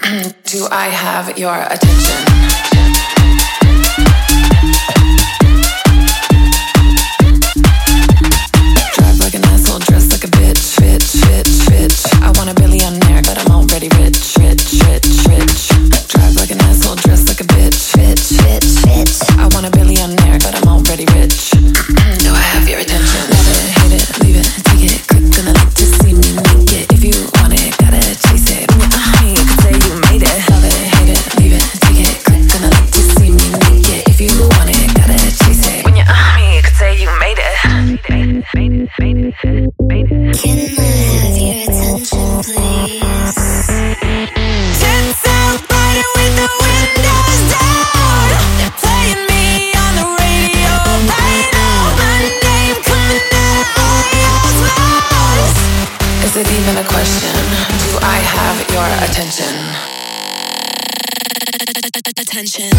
Do I have your attention? Drive like an asshole, dress like a bitch, bitch. I want a billionaire, but I'm already rich. Drive like an asshole, dress like a bitch, bitch. I want a billionaire, but I'm already rich. Do I have your attention? Love it, hate it, leave it, take it, quick, gonna like to see me naked. If you want it, gotta chase it. You could say you made it. Love it, hate it, leave it, take it, quick, gonna like to see me naked. If you want it, gotta chase it. When you're me, you could say you made it. Can I have your attention, please? Tits out, riding with the windows down. They're playing me on the radio right now. My name coming out of all your mouths. Is it even a question? Do I have your attention? Attention.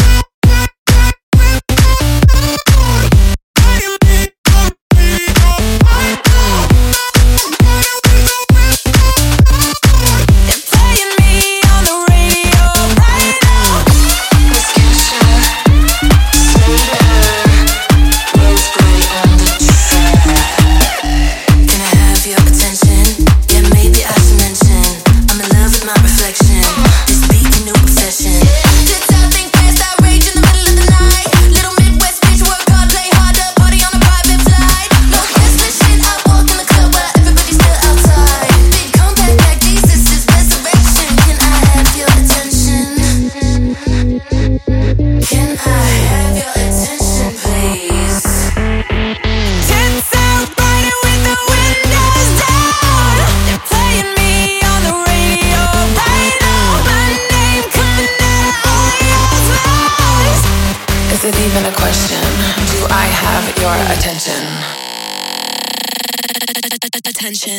Is it even a question? Do I have your attention? Attention.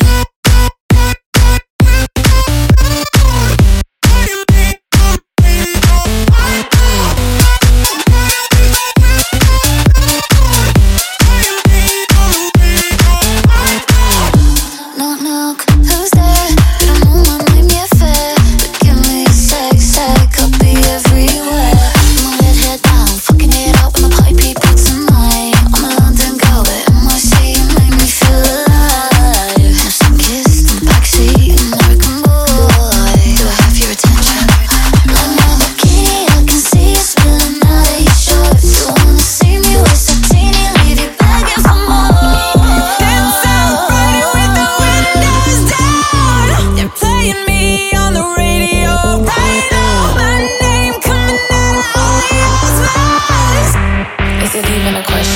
Is it even a question?